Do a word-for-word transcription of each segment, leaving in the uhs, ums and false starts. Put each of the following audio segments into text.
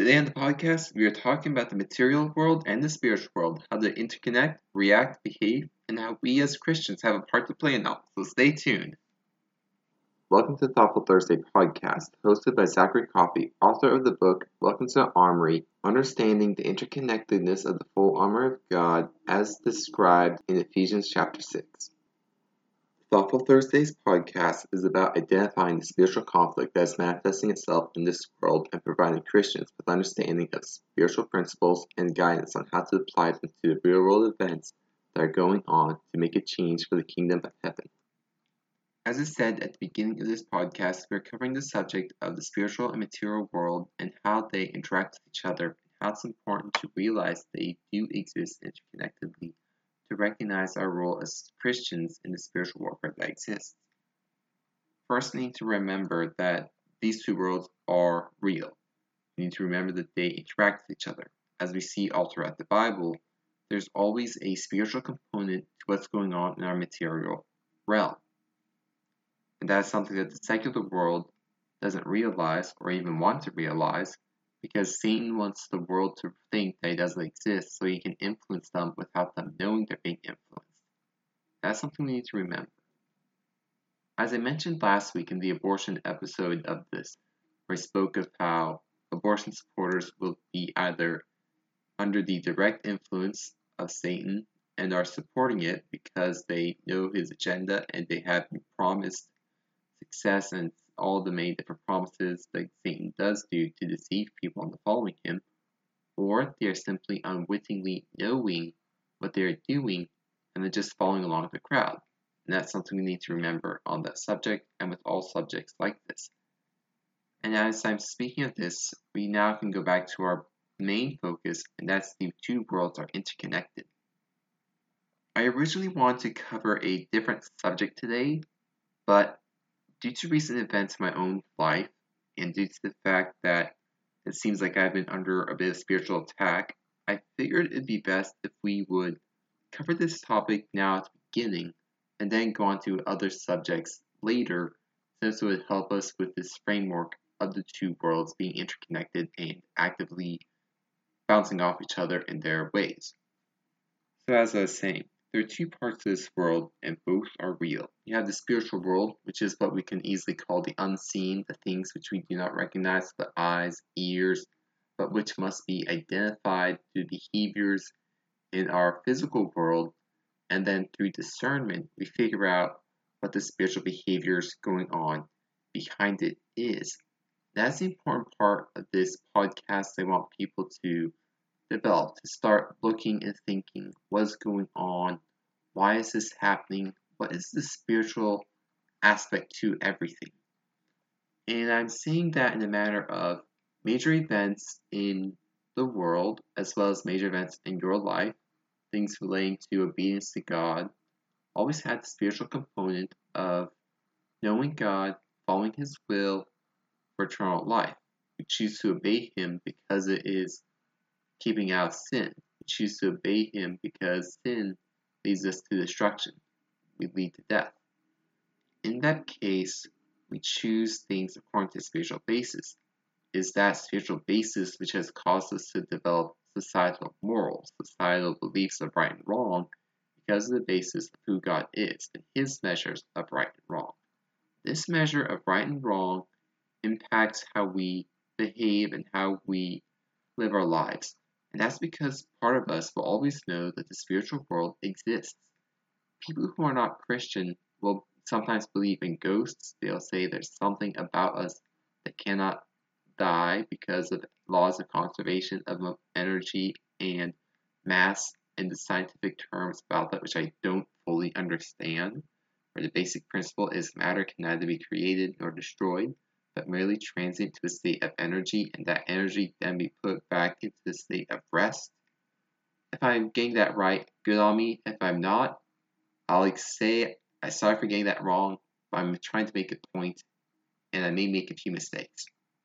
Today on the podcast, we are talking about the material world and the spiritual world, how they interconnect, react, behave, and how we as Christians have a part to play in all. So stay tuned. Welcome to the Thoughtful Thursday podcast, hosted by Zachary Coffey, author of the book Welcome to the Armory, Understanding the Interconnectedness of the Full Armor of God as described in Ephesians chapter six. Thoughtful Thursdays podcast is about identifying the spiritual conflict that is manifesting itself in this world and providing Christians with understanding of spiritual principles and guidance on how to apply them to the real world events that are going on to make a change for the kingdom of heaven. As I said at the beginning of this podcast, we're covering the subject of the spiritual and material world and how they interact with each other, and how it's important to realize they do exist interconnectedly, to recognize our role as Christians in the spiritual warfare that exists. First, we need to remember that these two worlds are real. We need to remember that they interact with each other. As we see all throughout the Bible, there's always a spiritual component to what's going on in our material realm. And that is something that the secular world doesn't realize or even want to realize, because Satan wants the world to think that it doesn't exist so he can influence them without them knowing they're being influenced. That's something we need to remember. As I mentioned last week in the abortion episode of this, where I spoke of how abortion supporters will be either under the direct influence of Satan and are supporting it because they know his agenda and they have been promised success and all the many different promises that Satan does do to deceive people into following him, or they are simply unwittingly knowing what they are doing and then just following along with the crowd. And that's something we need to remember on that subject and with all subjects like this. And as I'm speaking of this, we now can go back to our main focus, and that's the two worlds are interconnected. I originally wanted to cover a different subject today, but due to recent events in my own life, and due to the fact that it seems like I've been under a bit of spiritual attack, I figured it'd be best if we would cover this topic now at the beginning, and then go on to other subjects later, since it would help us with this framework of the two worlds being interconnected and actively bouncing off each other in their ways. So as I was saying, there are two parts to this world, and both are real. You have the spiritual world, which is what we can easily call the unseen, the things which we do not recognize with the eyes, ears, but which must be identified through behaviors in our physical world, and then through discernment, we figure out what the spiritual behaviors going on behind it is. That's the important part of this podcast. I want people to develop, to start looking and thinking, what's going on? Why is this happening? What is the spiritual aspect to everything? And I'm seeing that in a matter of major events in the world, as well as major events in your life, things relating to obedience to God, always had the spiritual component of knowing God, following His will for eternal life. We choose to obey Him because it is keeping out sin. We choose to obey Him because sin leads us to destruction. We lead to death. In that case, we choose things according to spiritual basis. Is that spiritual basis which has caused us to develop societal morals, societal beliefs of right and wrong, because of the basis of who God is and His measures of right and wrong. This measure of right and wrong impacts how we behave and how we live our lives. And that's because part of us will always know that the spiritual world exists. People who are not Christian will sometimes believe in ghosts. They'll say there's something about us that cannot die because of laws of conservation of energy and mass and the scientific terms about that, which I don't fully understand, where the basic principle is matter can neither be created nor destroyed, but merely transient to a state of energy, and that energy then be put back into the state of rest. If I'm getting that right, good on me. If I'm not, I'll like say I'm sorry for getting that wrong, but I'm trying to make a point, and I may make a few mistakes.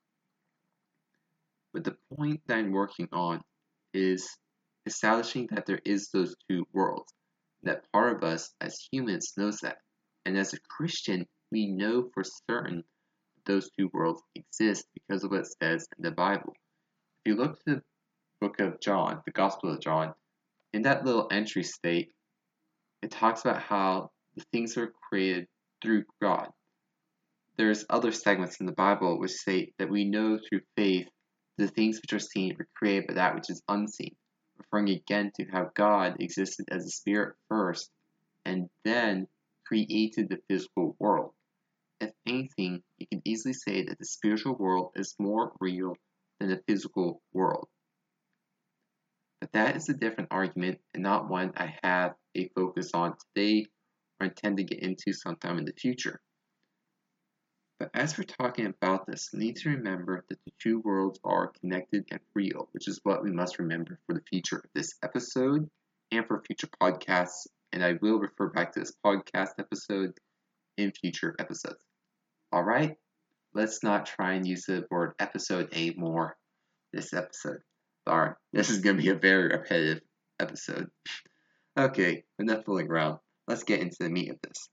But the point that I'm working on is establishing that there is those two worlds, that part of us as humans knows that, and as a Christian, we know for certain those two worlds exist because of what it says in the Bible. you look to the book of John, the Gospel of John, in that little entry state, it talks about how the things are created through God. There's other segments in the Bible which state that we know through faith the things which are seen were created by that which is unseen, referring again to how God existed as a spirit first and then created the physical world. If anything, you can easily say that the spiritual world is more real than the physical world. But that is a different argument and not one I have a focus on today or intend to get into sometime in the future. But as we're talking about this, we need to remember that the two worlds are connected and real, which is what we must remember for the future of this episode and for future podcasts. And I will refer back to this podcast episode in future episodes. Alright, let's not try and use the word episode anymore this episode. Sorry, this is going to be a very repetitive episode. Okay, enough fooling around. Let's get into the meat of this.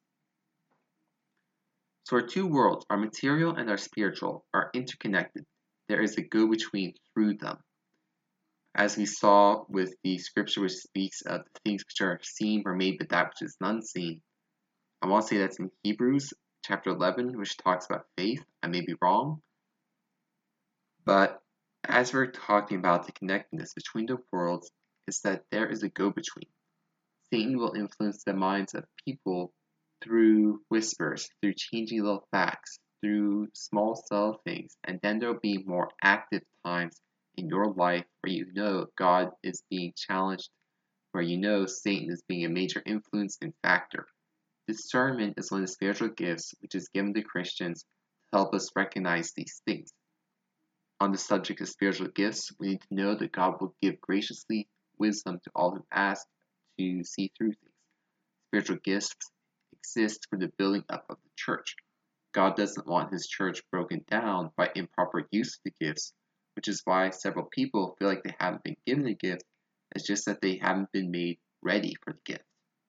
So our two worlds, our material and our spiritual, are interconnected. There is a go-between through them. As we saw with the scripture which speaks of the things which are seen were made, but that which is unseen. I want to say that's in Hebrews chapter eleven, which talks about faith. I may be wrong. But as we're talking about the connectedness between the worlds, is that there is a go-between. Satan will influence the minds of people through whispers, through changing little facts, through small subtle things, and then there'll be more active times in your life where you know God is being challenged, where you know Satan is being a major influence and factor. Discernment is one of the spiritual gifts which is given to Christians to help us recognize these things. On the subject of spiritual gifts, we need to know that God will give graciously wisdom to all who ask to see through things. Spiritual gifts exist for the building up of the church. God doesn't want his church broken down by improper use of the gifts, which is why several people feel like they haven't been given a gift. It's just that they haven't been made ready for the gift.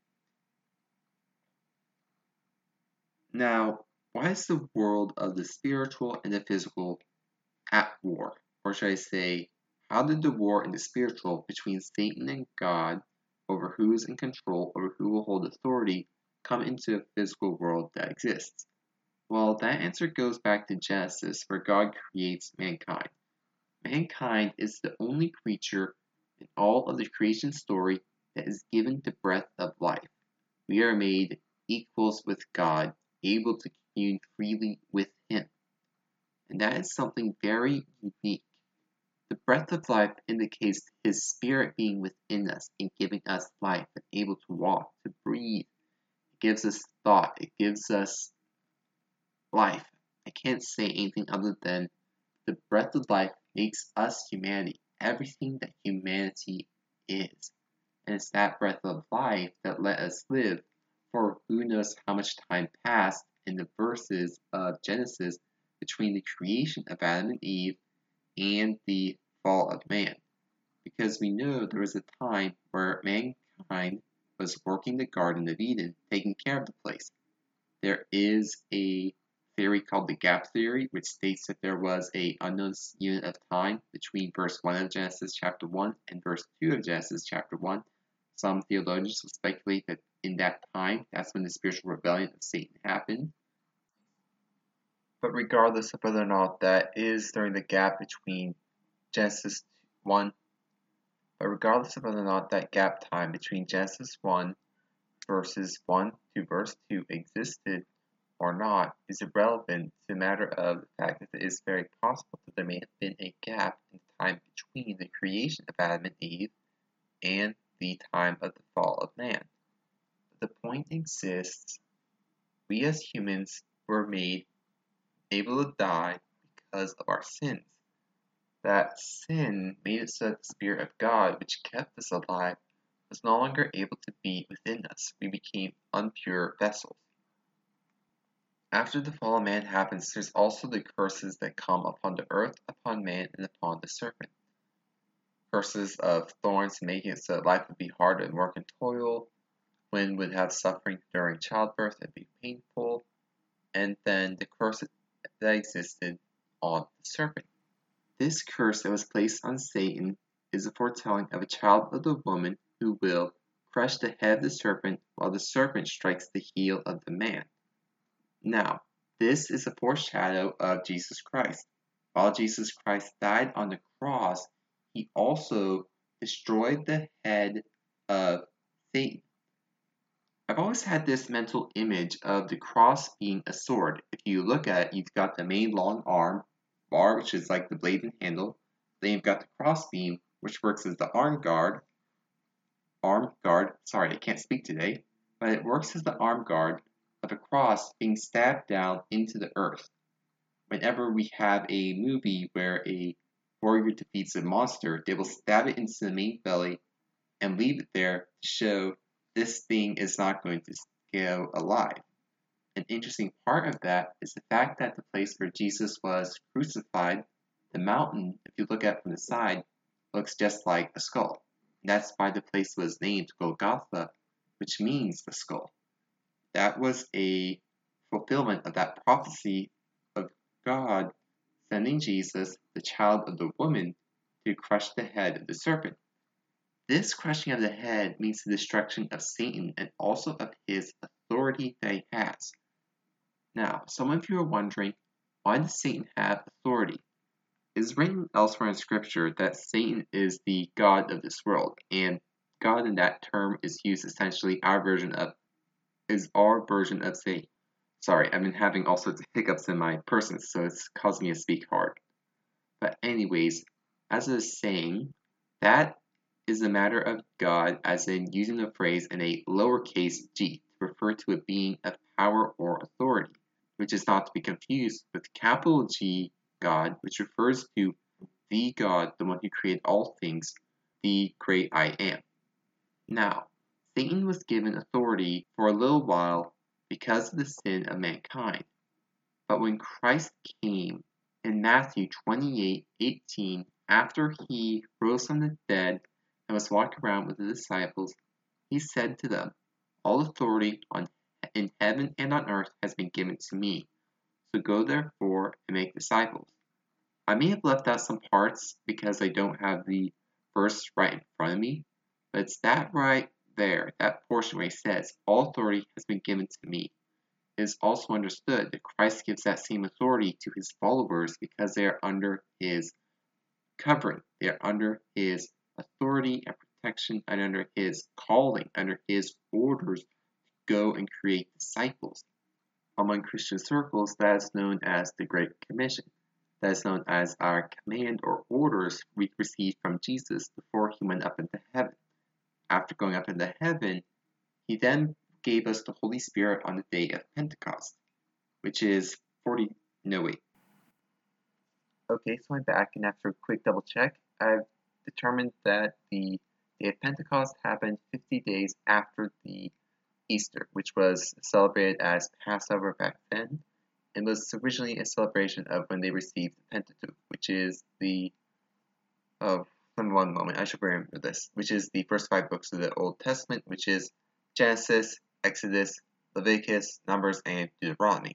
Now, why is the world of the spiritual and the physical at war? Or should I say, how did the war in the spiritual between Satan and God over who is in control, over who will hold authority, come into a physical world that exists? Well, that answer goes back to Genesis, where God creates mankind. Mankind is the only creature in all of the creation story that is given the breath of life. We are made equals with God, able to commune freely with Him. And that is something very unique. The breath of life indicates His Spirit being within us and giving us life and able to walk, to breathe. It gives us thought. It gives us life. I can't say anything other than the breath of life makes us humanity, everything that humanity is. And it's that breath of life that let us live for who knows how much time passed in the verses of Genesis between the creation of Adam and Eve and the fall of man. Because we know there was a time where mankind was working the Garden of Eden, taking care of the place. There is a theory called the gap theory, which states that there was a unknown unit of time between verse one of Genesis chapter one and verse two of Genesis chapter one. Some theologians will speculate that in that time, that's when the spiritual rebellion of Satan happened. But regardless of whether or not that is during the gap between Genesis one, but regardless of whether or not that gap time between Genesis one verses one to verse two existed or not is irrelevant to the matter of the fact that it is very possible that there may have been a gap in time between the creation of Adam and Eve and the time of the fall of man. But the point exists, we as humans were made able to die because of our sins. That sin made it so that the Spirit of God, which kept us alive, was no longer able to be within us. We became impure vessels. After the fall of man happens, there's also the curses that come upon the earth, upon man, and upon the serpent. Curses of thorns making it so that life would be hard and work and toil, women would have suffering during childbirth and be painful, and then the curse that existed on the serpent. This curse that was placed on Satan is a foretelling of a child of the woman who will crush the head of the serpent while the serpent strikes the heel of the man. Now, this is a foreshadow of Jesus Christ. While Jesus Christ died on the cross, he also destroyed the head of Satan. I've always had this mental image of the cross being a sword. If you look at it, you've got the main long arm bar, which is like the blade and handle. Then you've got the crossbeam, which works as the arm guard. Arm guard, sorry, I can't speak today, but it works as the arm guard of a cross being stabbed down into the earth. Whenever we have a movie where a warrior defeats a monster, they will stab it into the main belly and leave it there to show this thing is not going to go alive. An interesting part of that is the fact that the place where Jesus was crucified, the mountain, if you look at it from the side, looks just like a skull. And that's why the place was named Golgotha, which means the skull. That was a fulfillment of that prophecy of God sending Jesus, the child of the woman, to crush the head of the serpent. This crushing of the head means the destruction of Satan and also of his authority that he has. Now, some of you are wondering, why does Satan have authority? It is written elsewhere in Scripture that Satan is the god of this world, and God in that term is used essentially our version of is our version of Satan. Sorry, I've been having all sorts of hiccups in my person, so it's causing me to speak hard. But anyways, as I was saying, that is a matter of God, as in using the phrase in a lowercase g to refer to a being of power or authority, which is not to be confused with capital G God, which refers to the God, the one who created all things, the great I am. Now, Satan was given authority for a little while because of the sin of mankind. But when Christ came in Matthew twenty-eight eighteen, after he rose from the dead and was walking around with the disciples, he said to them, "All authority on, in heaven and on earth has been given to me. So go therefore and make disciples." I may have left out some parts because I don't have the verse right in front of me, but it's that right there, that portion where he says, "All authority has been given to me." It is also understood that Christ gives that same authority to his followers because they are under his covering. They are under his authority and protection and under his calling, under his orders to go and create disciples. Among Christian circles, that is known as the Great Commission. That is known as our command or orders we received from Jesus before he went up into heaven. After going up into heaven, he then gave us the Holy Spirit on the day of Pentecost, which is forty, no wait. Okay, so I'm back, and after a quick double check, I've determined that the day of Pentecost happened fifty days after the Easter, which was celebrated as Passover back then, and was originally a celebration of when they received the Pentateuch, which is the, oh, one moment, I should remember this, which is the first five books of the Old Testament, which is Genesis, Exodus, Leviticus, Numbers, and Deuteronomy.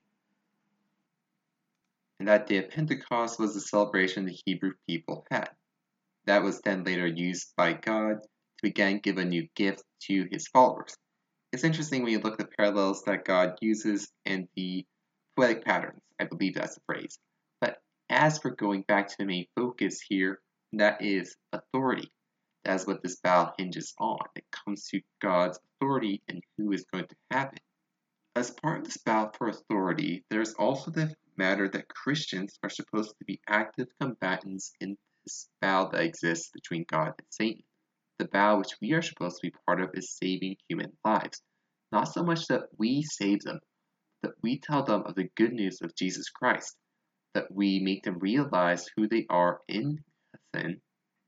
And that day of Pentecost was the celebration the Hebrew people had. That was then later used by God to again give a new gift to his followers. It's interesting when you look at the parallels that God uses and the poetic patterns. I believe that's the phrase. But as for going back to the main focus here, that is authority. That is what this vow hinges on. It comes to God's authority and who is going to have it. As part of this vow for authority, there's also the matter that Christians are supposed to be active combatants in this vow that exists between God and Satan. The vow which we are supposed to be part of is saving human lives. Not so much that we save them, but that we tell them of the good news of Jesus Christ, that we make them realize who they are in sin.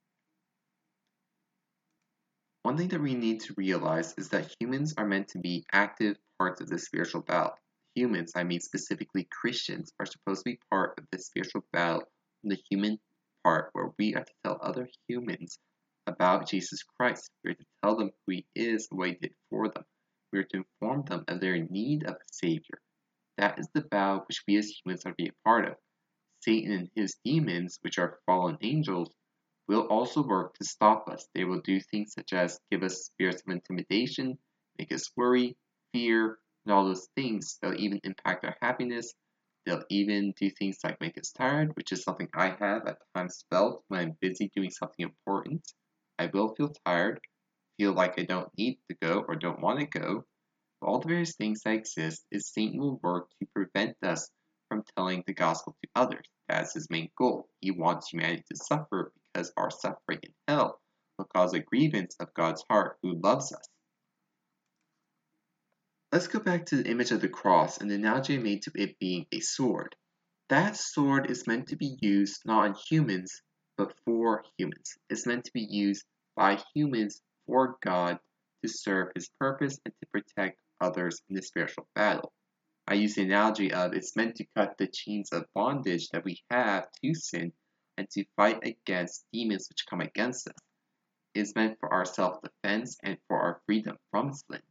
One thing that we need to realize is that humans are meant to be active parts of the spiritual battle. Humans, I mean specifically Christians, are supposed to be part of the spiritual battle in the human part where we are to tell other humans about Jesus Christ. We are to tell them who he is and what he did for them. We are to inform them of their need of a Savior. That is the battle which we as humans are to be a part of. Satan and his demons, which are fallen angels, will also work to stop us. They will do things such as give us spirits of intimidation, make us worry, fear, and all those things. They'll even impact our happiness. They'll even do things like make us tired, which is something I have at times felt when I'm busy doing something important. I will feel tired, feel like I don't need to go or don't want to go. All the various things that exist is Satan will work to prevent us from telling the gospel to others. That's his main goal. He wants humanity to suffer because our suffering in hell will cause a grievance of God's heart who loves us. Let's go back to the image of the cross and the analogy I made to it being a sword. That sword is meant to be used not on humans, but for humans. It's meant to be used by humans for God to serve his purpose and to protect others in the spiritual battle. I use the analogy of it's meant to cut the chains of bondage that we have to sin and to fight against demons which come against us. It's meant for our self-defense and for our freedom from sin.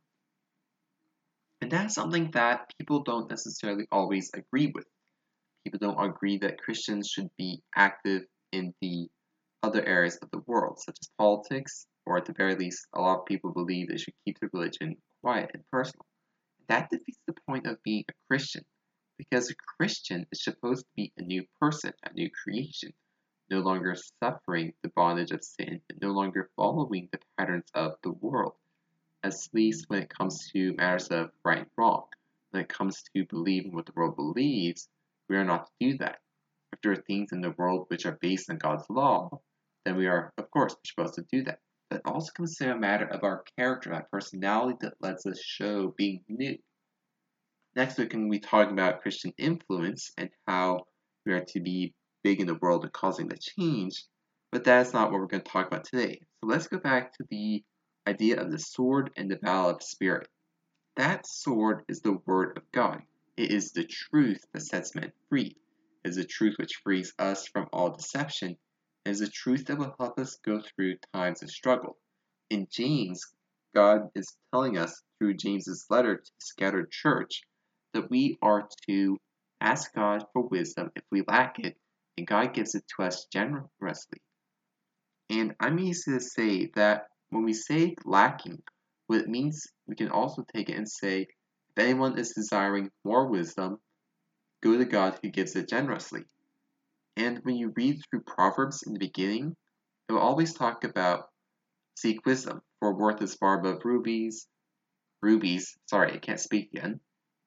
And that's something that people don't necessarily always agree with. People don't agree that Christians should be active in the other areas of the world, such as politics, or at the very least, a lot of people believe they should keep their religion quiet and personal. That defeats the point of being a Christian, because a Christian is supposed to be a new person, a new creation, no longer suffering the bondage of sin, and no longer following the patterns of the world, at least when it comes to matters of right and wrong. When it comes to believing what the world believes, we are not to do that. If there are things in the world which are based on God's law, then we are, of course, supposed to do that. But it also comes to a matter of our character, that personality that lets us show being new. Next week, we talk about Christian influence and how we are to be big in the world and causing the change, but that's not what we're going to talk about today. So let's go back to the idea of the sword and the battle of spirit. That sword is the word of God. It is the truth that sets men free. It is the truth which frees us from all deception. It is the truth that will help us go through times of struggle. In James, God is telling us through James's letter to the scattered church that we are to ask God for wisdom if we lack it, and God gives it to us generously. And I'm easy to say that when we say lacking, what it means, we can also take it and say, if anyone is desiring more wisdom, go to God who gives it generously. And when you read through Proverbs in the beginning, it will always talk about seek wisdom, for worth is far above rubies, rubies, sorry, I can't speak again,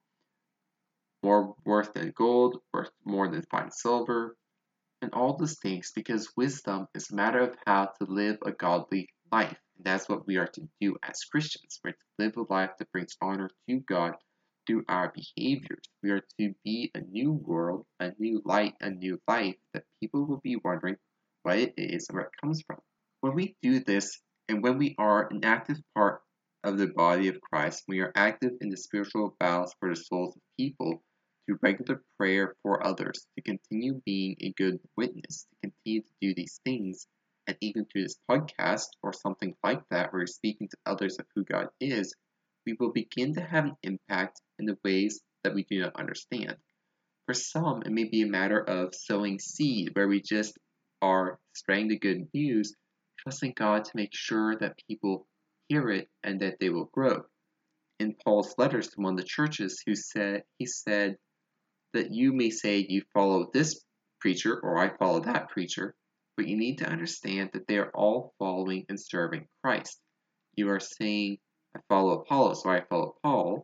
more worth than gold, worth more than fine silver, and all those things, because wisdom is a matter of how to live a godly life. And that's what we are to do as Christians. We're to live a life that brings honor to God through our behaviors. We are to be a new world, a new light, a new life that people will be wondering what it is and where it comes from. When we do this, and when we are an active part of the body of Christ, we are active in the spiritual battles for the souls of people, through regular prayer for others, to continue being a good witness, to continue to do these things, and even through this podcast or something like that, where you're speaking to others of who God is, we will begin to have an impact in the ways that we do not understand. For some, it may be a matter of sowing seed, where we just are spreading the good news, trusting God to make sure that people hear it and that they will grow. In Paul's letters to one of the churches, who said he said that you may say you follow this preacher or I follow that preacher, but you need to understand that they are all following and serving Christ. You are saying, I follow Apollos or I follow Paul,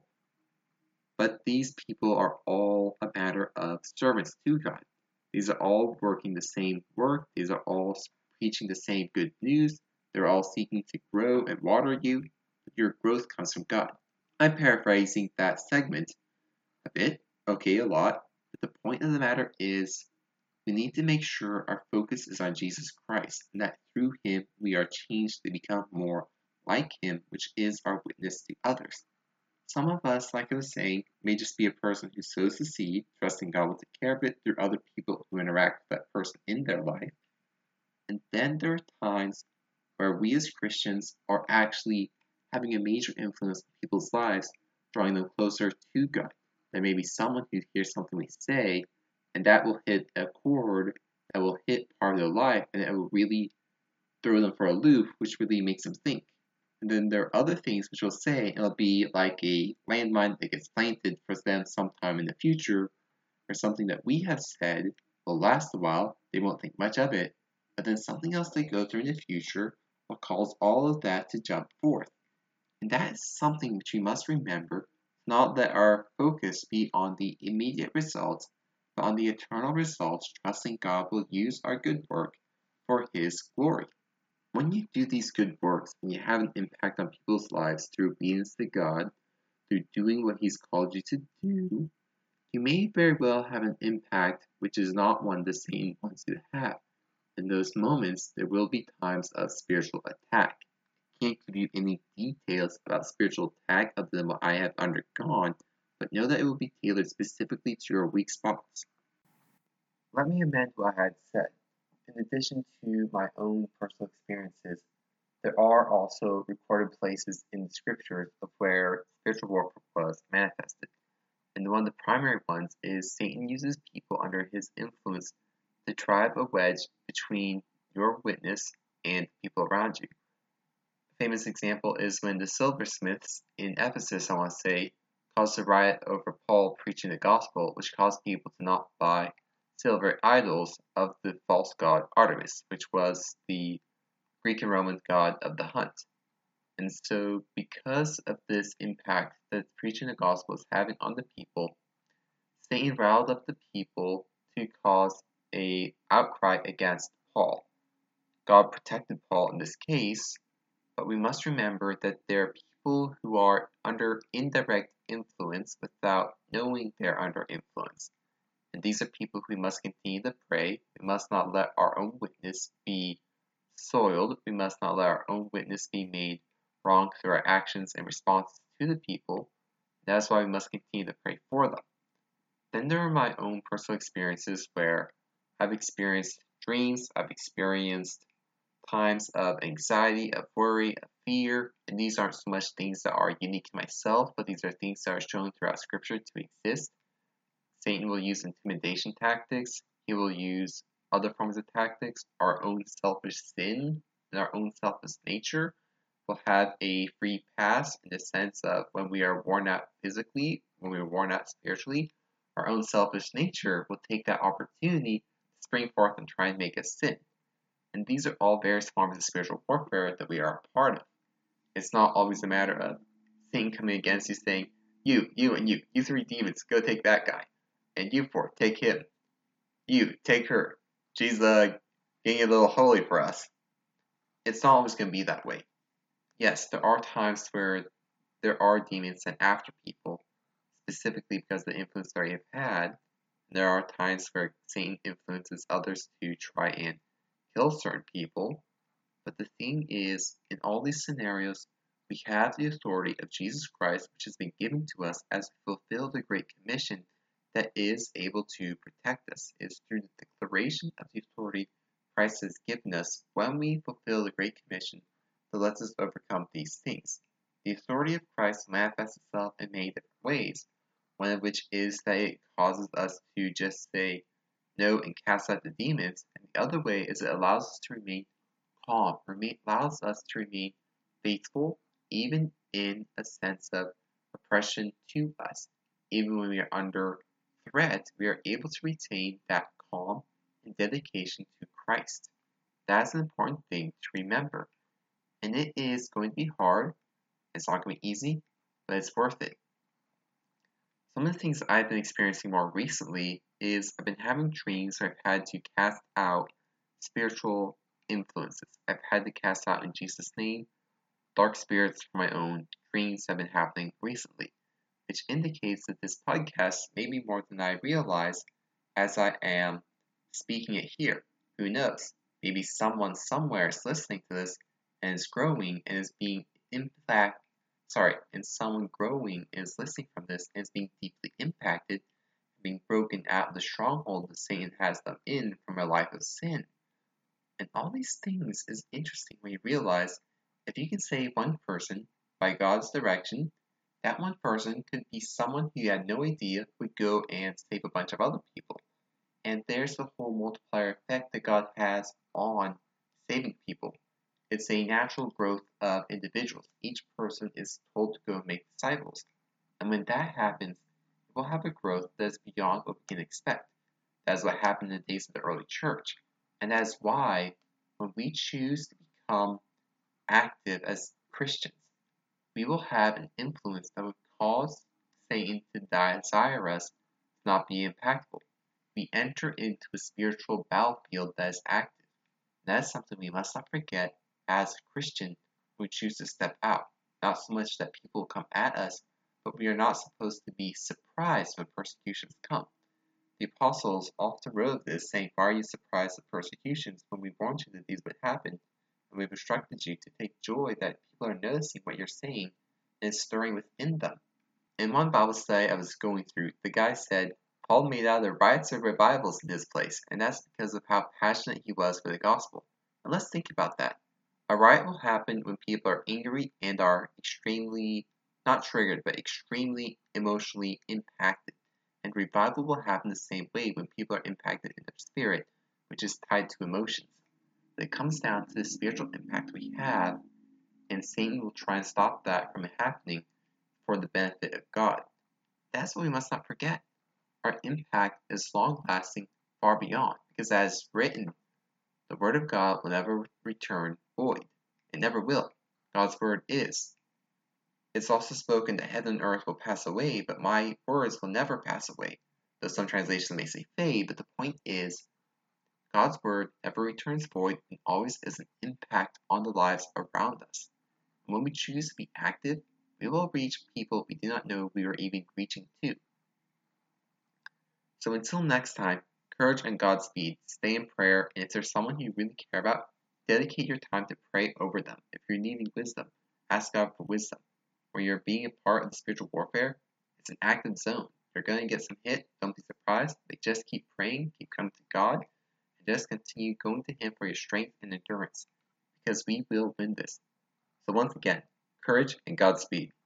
but these people are all a matter of servants to God. These are all working the same work. These are all preaching the same good news. They're all seeking to grow and water you. Your growth comes from God. I'm paraphrasing that segment a bit, okay, a lot, but the point of the matter is we need to make sure our focus is on Jesus Christ, and that through him we are changed to become more like him, which is our witness to others. Some of us, like I was saying, may just be a person who sows the seed, trusting God will take care of it through other people who interact with that person in their life. And then there are times where we as Christians are actually having a major influence in people's lives, drawing them closer to God. There may be someone who hears something we say And that will hit a chord that will hit part of their life, and it will really throw them for a loop, which really makes them think. And then there are other things which will say, it'll be like a landmine that gets planted for them sometime in the future, or something that we have said will last a while, they won't think much of it, but then something else they go through in the future will cause all of that to jump forth. And that is something which we must remember, not let our focus be on the immediate results, but on the eternal results, trusting God will use our good work for His glory. When you do these good works and you have an impact on people's lives through obedience to God, through doing what He's called you to do, you may very well have an impact which is not one the Satan wants you to have. In those moments, there will be times of spiritual attack. I can't give you any details about spiritual attack other than what I have undergone, but know that it will be tailored specifically to your weak spots. Let me amend what I had said. In addition to my own personal experiences, there are also recorded places in the scriptures of where spiritual warfare was manifested. And one of the primary ones is Satan uses people under his influence to drive a wedge between your witness and people around you. A famous example is when the silversmiths in Ephesus, I want to say, caused a riot over Paul preaching the gospel, which caused people to not buy silver idols of the false god Artemis, which was the Greek and Roman god of the hunt. And so, because of this impact that preaching the gospel is having on the people, Satan riled up the people to cause a outcry against Paul. God protected Paul in this case, but we must remember that there are people who are under indirect influence without knowing they're under influence. And these are people who we must continue to pray. We must not let our own witness be soiled. We must not let our own witness be made wrong through our actions and responses to the people. That's why we must continue to pray for them. Then there are my own personal experiences where I've experienced dreams, I've experienced times of anxiety, of worry, of fear, and these aren't so much things that are unique to myself, but these are things that are shown throughout Scripture to exist. Satan will use intimidation tactics. He will use other forms of tactics. Our own selfish sin and our own selfish nature will have a free pass in the sense of when we are worn out physically, when we are worn out spiritually, our own selfish nature will take that opportunity to spring forth and try and make us sin. And these are all various forms of spiritual warfare that we are a part of. It's not always a matter of Satan coming against you saying, you, you, and you, you three demons, go take that guy. And you four, take him. You, take her. She's uh, getting a little holy for us. It's not always going to be that way. Yes, there are times where there are demons sent after people, specifically because of the influence they have had. There are times where Satan influences others to try and kill certain people. But the thing is, in all these scenarios, we have the authority of Jesus Christ, which has been given to us as we fulfill the Great Commission that is able to protect us. It is through the declaration of the authority Christ has given us when we fulfill the Great Commission that lets us overcome these things. The authority of Christ manifests itself in many different ways, one of which is that it causes us to just say no and cast out the demons, and the other way is it allows us to remain calm, remain, allows us to remain faithful, even in a sense of oppression to us. Even when we are under threat, we are able to retain that calm and dedication to Christ. That's an important thing to remember. And it is going to be hard. It's not going to be easy, but it's worth it. Some of the things I've been experiencing more recently is I've been having dreams where I've had to cast out spiritual influences. I've had to cast out in Jesus' name dark spirits from my own dreams have been happening recently, which indicates that this podcast may be more than I realize as I am speaking it here. Who knows? Maybe someone somewhere is listening to this and is growing and is being impact sorry, and someone growing and is listening from this and is being deeply impacted, being broken out of the stronghold that Satan has them in from a life of sin. And all these things is interesting when you realize if you can save one person by God's direction, that one person could be someone who you had no idea would go and save a bunch of other people. And there's the whole multiplier effect that God has on saving people. It's a natural growth of individuals. Each person is told to go make disciples. And when that happens, it will have a growth that is beyond what we can expect. That is what happened in the days of the early church. And that is why when we choose to become active as Christians, we will have an influence that would cause Satan to desire us to not be impactful. We enter into a spiritual battlefield that is active. And that is something we must not forget as a Christian when we choose to step out. Not so much that people come at us, but we are not supposed to be surprised when persecutions come. The apostles often wrote this, saying, "Why are you surprised at persecutions when we warned you that these would happen? And we've instructed you to take joy that people are noticing what you're saying and it's stirring within them." In one Bible study I was going through, the guy said, Paul made out of riots of revivals in this place, and that's because of how passionate he was for the gospel. And let's think about that. A riot will happen when people are angry and are extremely, not triggered, but extremely emotionally impacted. And revival will happen the same way when people are impacted in their spirit, which is tied to emotions. But it comes down to the spiritual impact we have, and Satan will try and stop that from happening for the benefit of God. That's what we must not forget. Our impact is long-lasting, far beyond, because as written, the word of God will never return void. It never will. God's word is. It's also spoken that heaven and earth will pass away, but my words will never pass away. Though some translations may say fade, but the point is, God's word never returns void and always is an impact on the lives around us. And when we choose to be active, we will reach people we did not know we were even reaching to. So until next time, courage and Godspeed, stay in prayer, and if there's someone you really care about, dedicate your time to pray over them. If you're needing wisdom, ask God for wisdom. When you're being a part of the spiritual warfare, it's an active zone. You're going to get some hit, don't be surprised, but just keep praying, keep coming to God, and just continue going to Him for your strength and endurance, because we will win this. So once again, courage and Godspeed.